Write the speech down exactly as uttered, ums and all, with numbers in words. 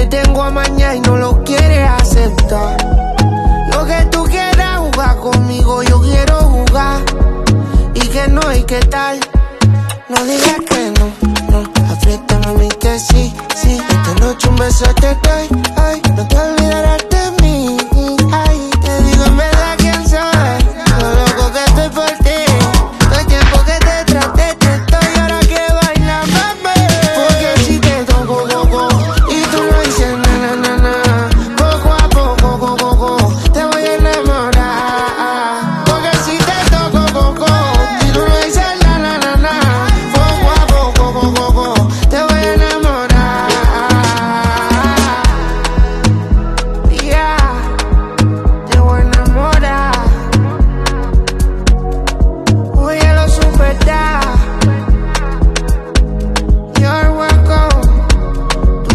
tengo amaña y no lo quieres aceptar. No que tú quieras jugar conmigo, yo quiero jugar. Y que no, y qué tal. No digas que no, no. Apriétame a mí que sí, sí. Esta noche un beso te doy.